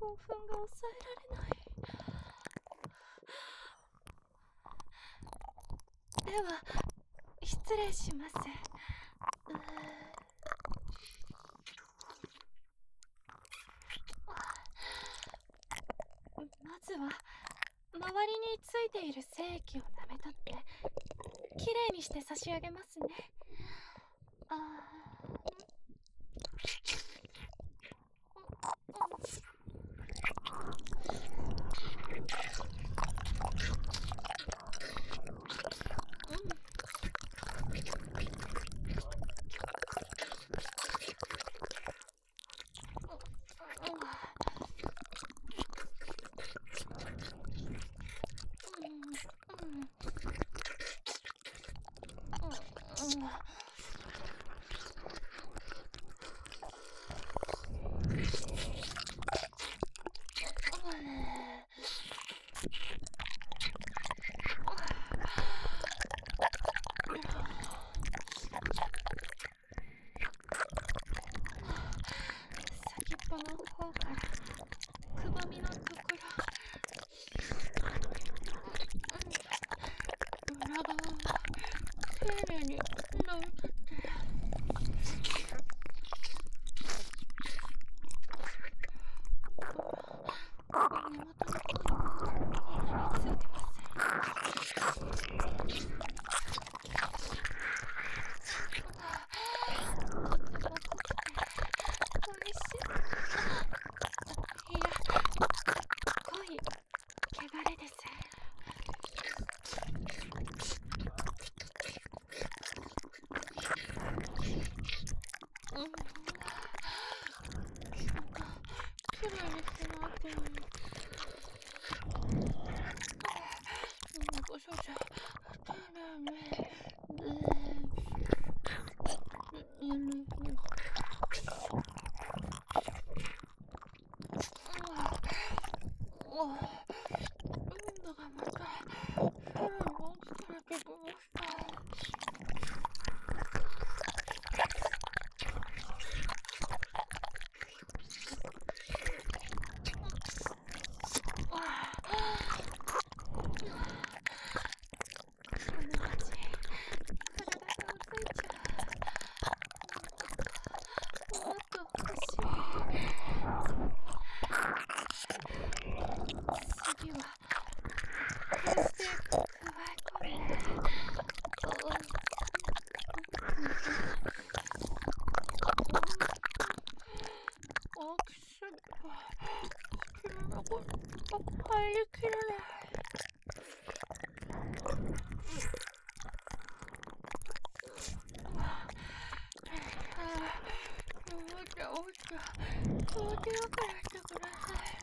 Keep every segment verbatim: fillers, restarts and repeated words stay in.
興奮が抑えられない。では失礼します。うーまずは周りについている精液を舐め取ってきれいにして差し上げますね。あー先っぽの方からくぼみのところ、裏側は丁寧に舐め取って、根元の方にもこんなについてます。とっても濃くておいしい。いや、濃い汚れです。うん、きれいにしてなってるのに。ご少々丁寧に。温度がまたさらに大きくなってきました。このうち体がついちゃう。もっと欲しい。次はこうして加え込んで、大きすぎて口の中に入りきらない。もうちょもうちょもうちょよくやってください。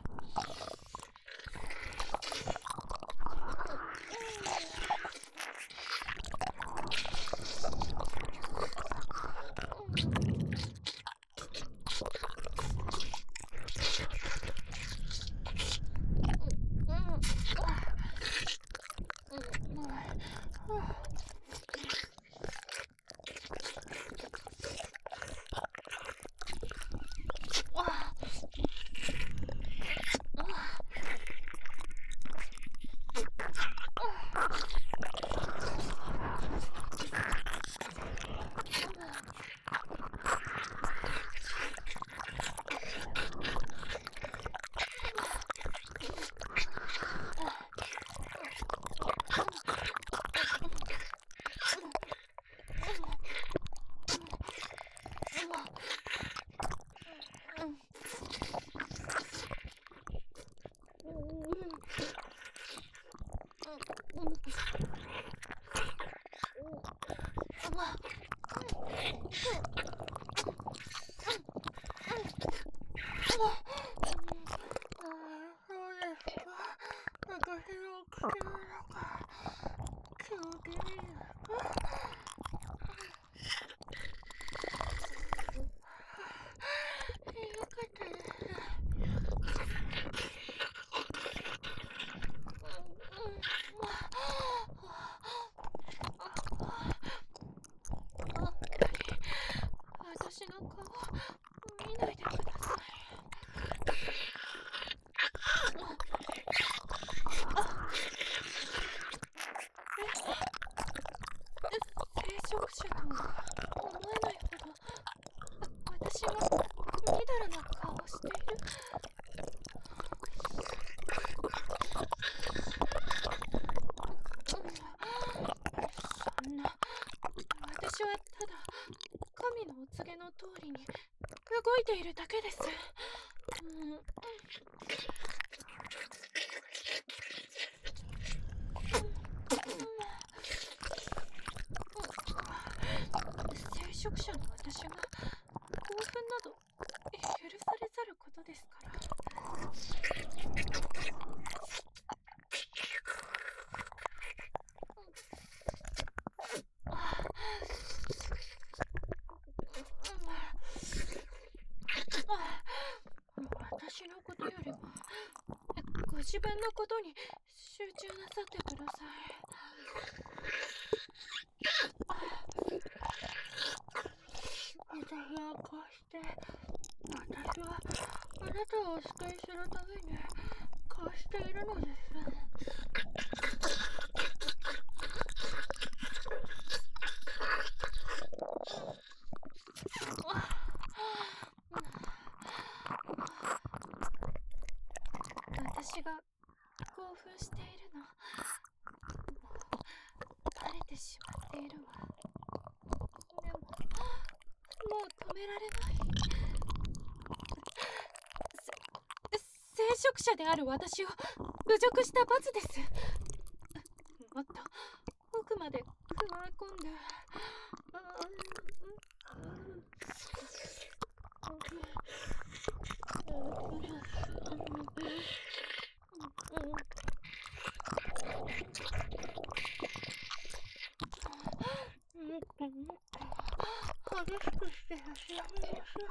私の顔見ないでください。 触者とは思えないほど私がみだらな顔をしている。そんな、私はただ神のお告げの通りに動いているだけです。うん、聖職者の私が興奮など許されざることですから。私のことよりもご自分のことに集中なさってください。私はこうして私はあなたをお救いするためにこうしているのです。私が興奮しているのもうバレてしまっているわ。でももう止められない。聖職者である私を侮辱した罰です。もっと奥まで踏み込んで、激しくしてやしやめましょう。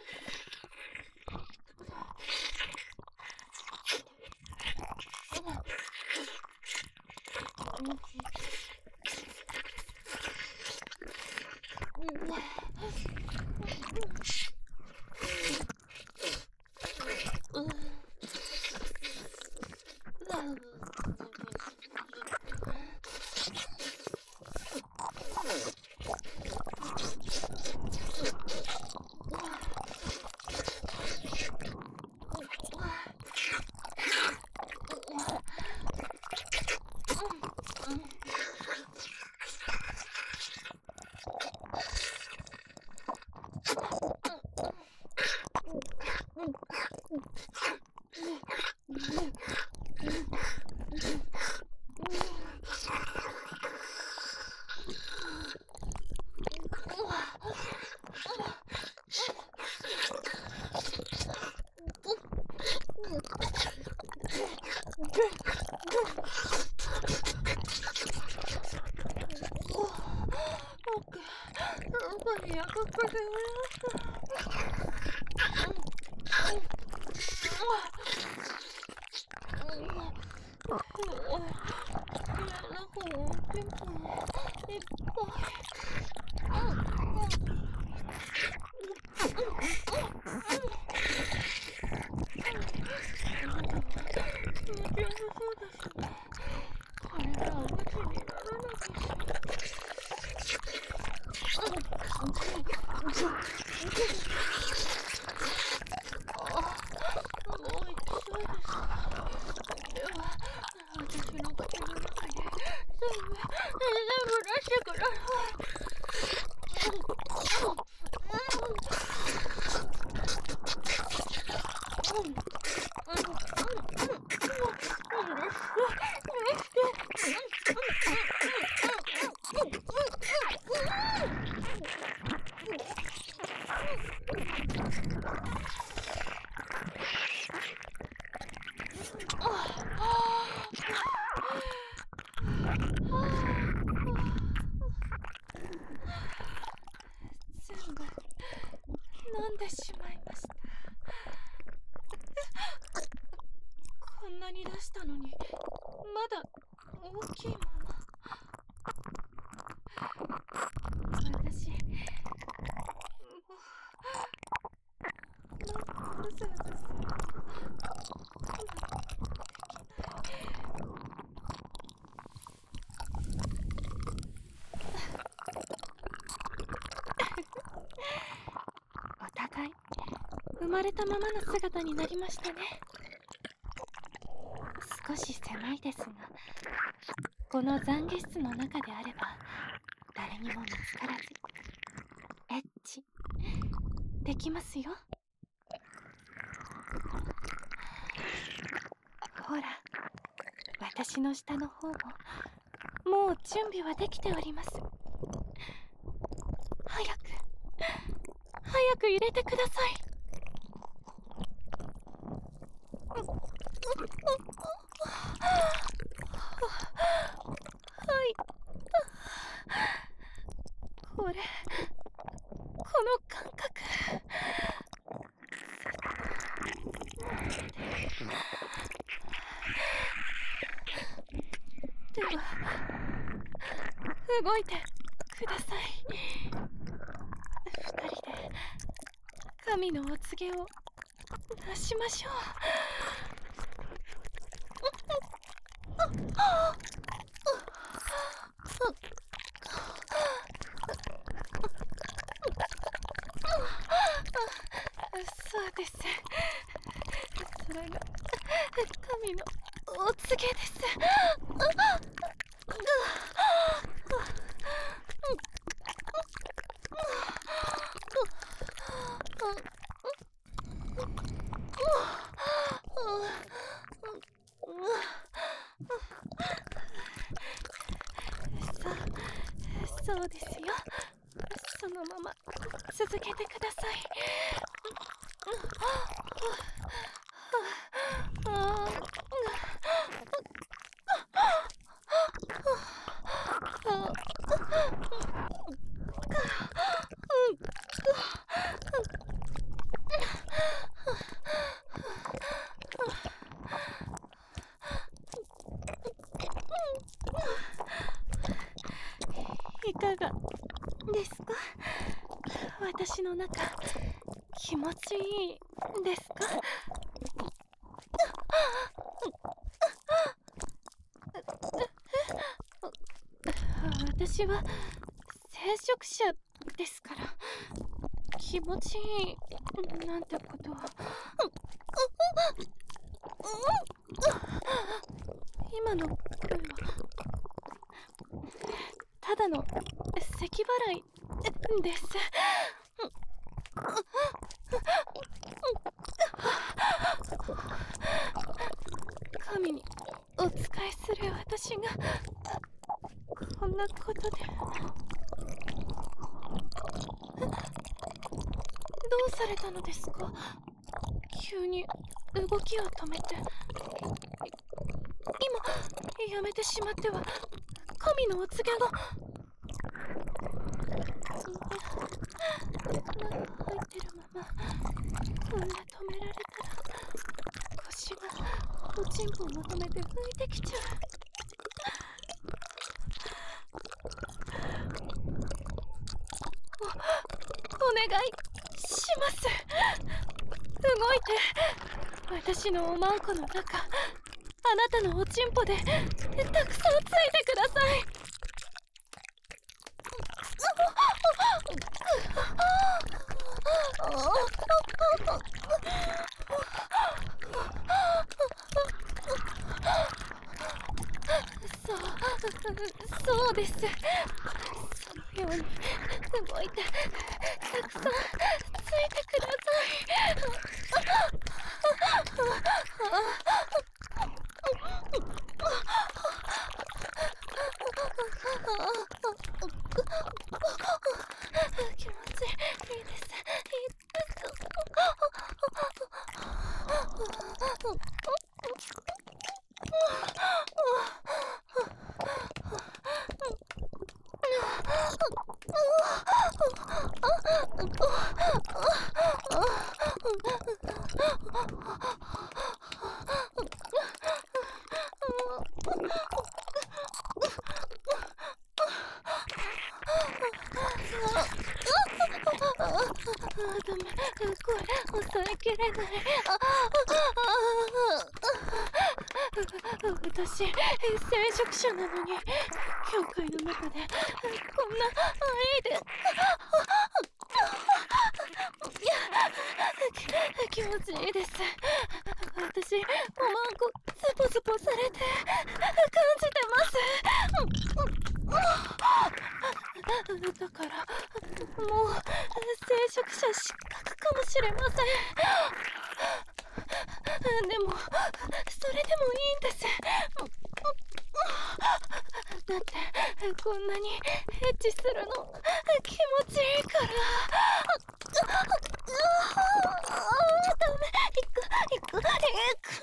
全部飲んでしまいました。こんなに出したのにまだ大きいまま。私もううずうずすることができない。 生まれたままの姿になりましたね。少し狭いですが、この懺悔室の中であれば誰にも見つからずエッチできますよ。ほら、私の下の方ももう準備はできております。早く早く入れてください。はい、これ、この感覚、では動いてください。二人で神のお告げを出しましょう。そうです。それが神のお告げです。そう、そうですよ。そのまま続けてください。いかがですか？私の中気持ちいいですか？私は聖職者ですから気持ちいいなんてことは。今の声はただの咳払いです。神にお仕えする私がこんなことで。どうされたのですか？急に動きを止めて。今やめてしまっては神のお告げが。中入ってるままこんな止められたら腰がおちんぽを求めて浮いてきちゃう。お、お願いします。動いて私のおまんこの中、あなたのおちんぽでたくさんついてください。そう、そうです。そのように動いてたくさんついてください。気持ちいいです。いいです。ダメ、これ抑えきれない。私、聖職者なのに教会の中でこんな愛でだからもう聖職者失格かもしれません。でもそれでもいいんです。だってこんなにエッチするの気持ちいいから。ダメ、行く行く行く。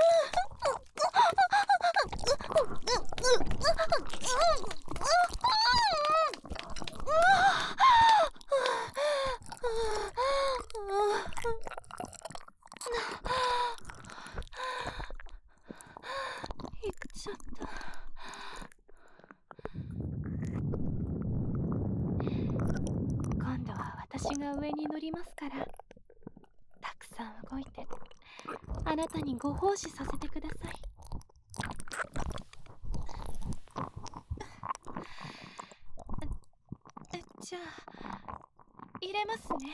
行っちゃった。今度は私が上に乗りますから、たくさん動いてあなたにご奉仕させてください。じゃあ入れますね。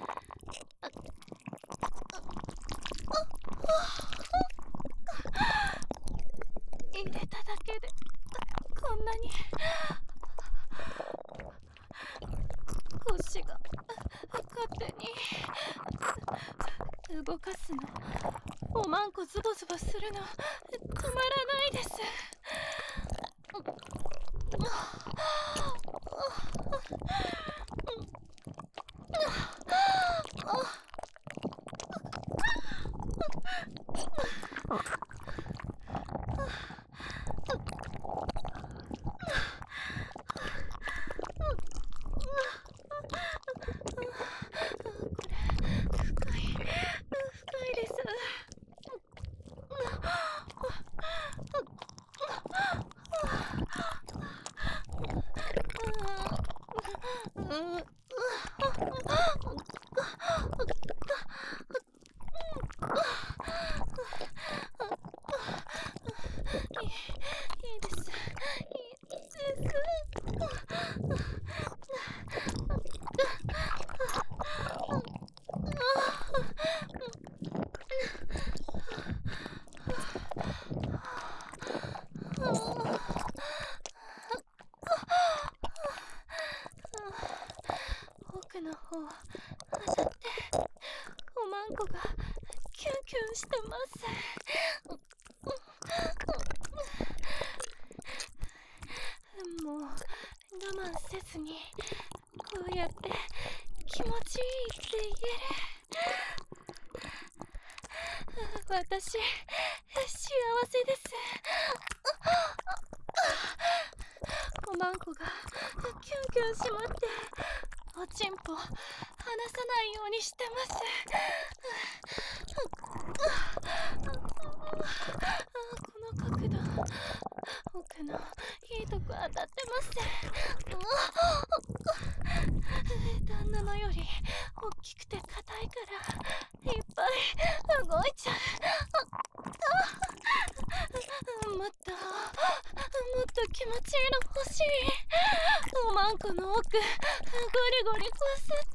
入れただけでこんなに腰が勝手に動かすの、おまんこズボズボするの止まらないです。奥の方当たっておまんこがキュンキュンしてます。もう我慢せずにこうやって気持ちいいって言える。私幸せです。おまんこがキュンキュンしまっておちんぽ離さないようにしてます。この角度、奥のいいとこ当たってます。旦那のより大きくて硬いからいっぱい動いちゃう。もっともっと気持ちいいの欲しい。おまんこの奥ゴリゴリこすって。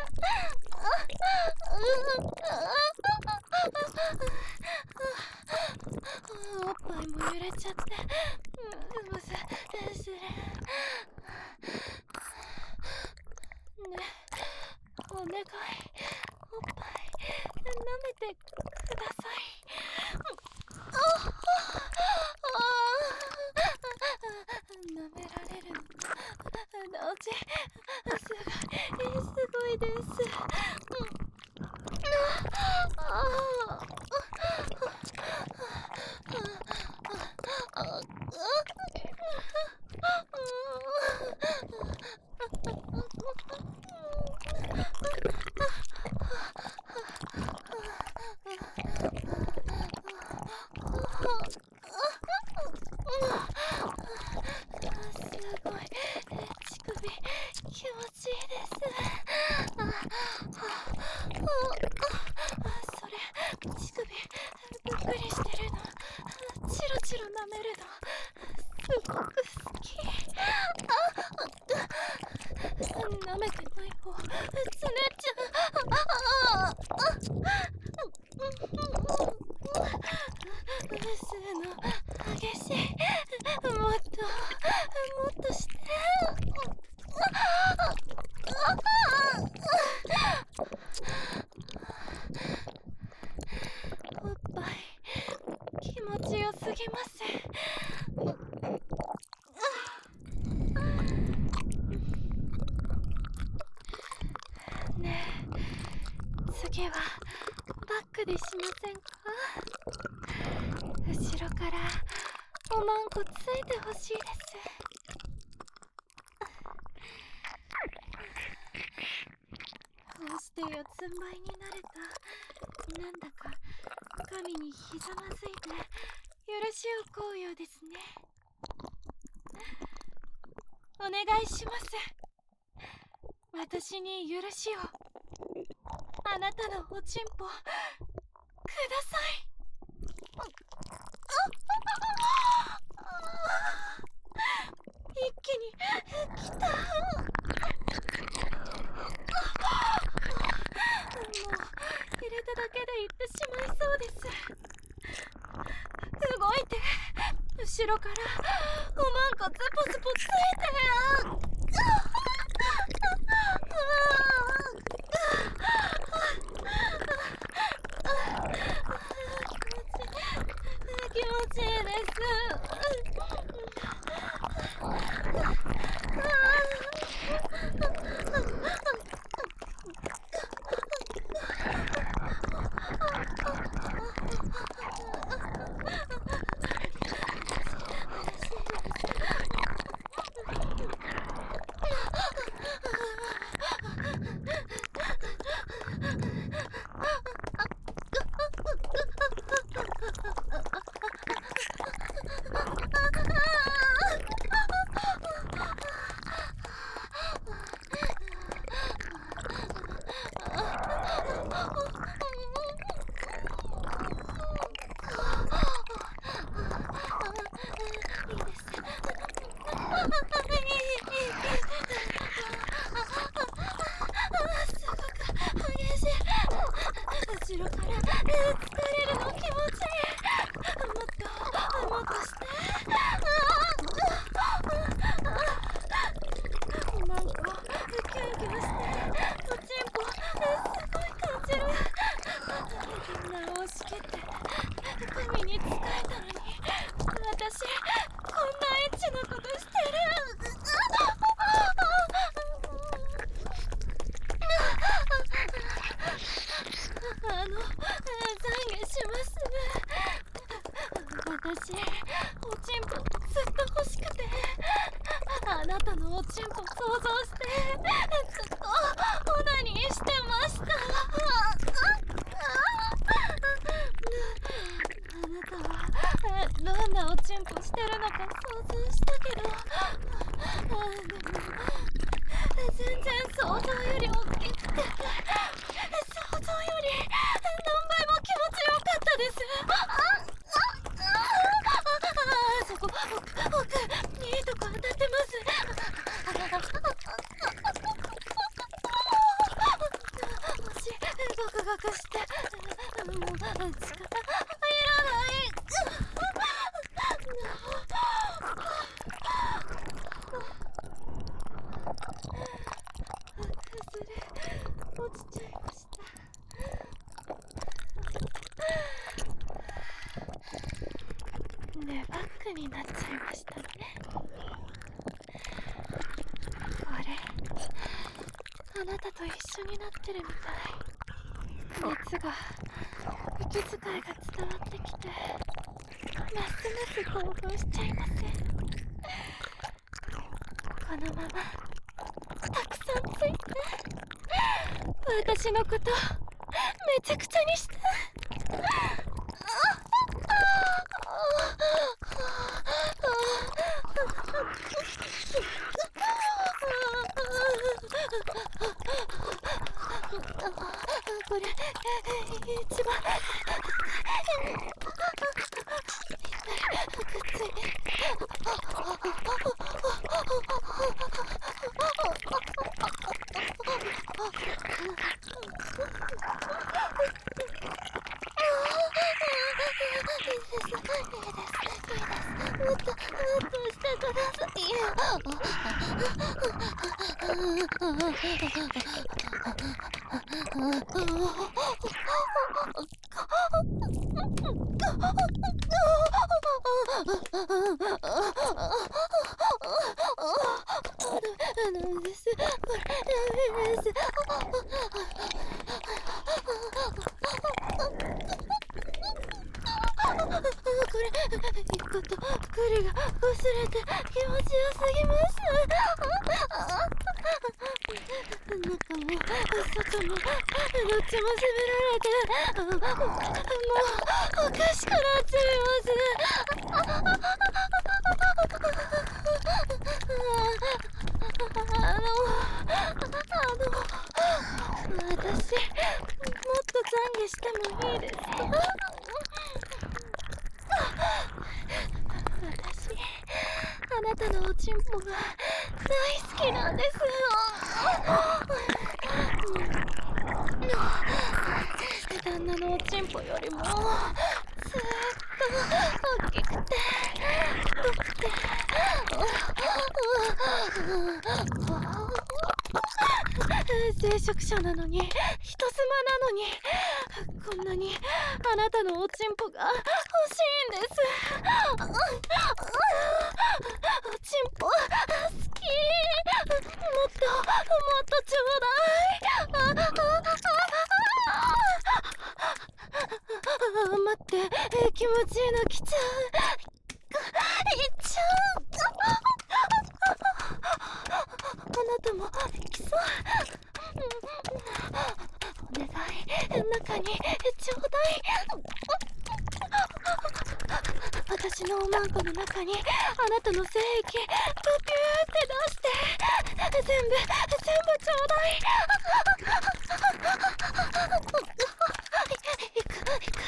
おっぱいも揺れちゃってうむずする。ね、お願い、おっぱい舐めてください。舐められるの同時、すごいすごいです。すごい、乳首けはバックでしませんか？後ろからおまんこついてほしいです。こうして四つん這いになれたなんだか神にひざまずいて許しを請うようですね。お願いします。私に許しを。あなたのおちんぽください。一気に来た。もう入れただけでいってしまいそうです。動いて。後ろからおまんこズポズポついて。気持ちいいです。後ろから疲れるの気持ちいい。もっともっとして。なんかキュンキュンしておちんぽすごい感じる。みんな押し切って神に仕えたのに私こんなエッチなことしてる。あの、懺悔します。私、おちんぽずっと欲しくて、あなたのおちんぽ想像して、ずっとオナニーしてました。あなたはどんなおちんぽしてるのか想像したけど、でも全然想像より大きくて、想像より何倍も気持ちよかったです。そこ奥奥いいとこ当たってます。もしガクガクしてもう力入らない。崩れ落ちちゃいました。ね、バックになっちゃいましたね。これあなたと一緒になってるみたい。熱が息遣いが伝わってきてますます興奮しちゃいます。このままたくさんついて私のことめちゃくちゃにして。これ一番くっついてもっともっとしてくださいよ。ダメです。これダメです。 行くことくりが忘れて気持ちよすぎます。中も外もどっちも責められて、もうおかしくなっちゃいます。あのあの私もっと懺悔してもいいですか？私あなたのおちんぽが大好きなんです。旦那のおちんぽよりもずっと大きくて太くて聖職者なのに人妻なのにこんなにあなたのおちんぽが欲しいんです。おちんぽ好き。もっともっとちょうだい。あ待って、気持ちいいの来ちゃう。いっちゃう。あなたも来そう。お願い、中にちょうだい。私のおまんこの中にあなたの精液ピューって出して全部全部ちょうだい。いくいくいくいく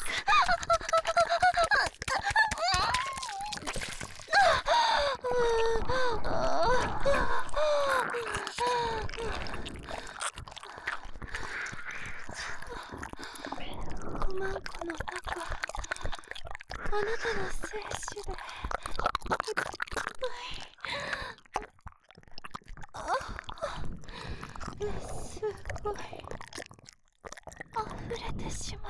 おまんこの中あなたの精子でいっぱい。あすごい溢れてしま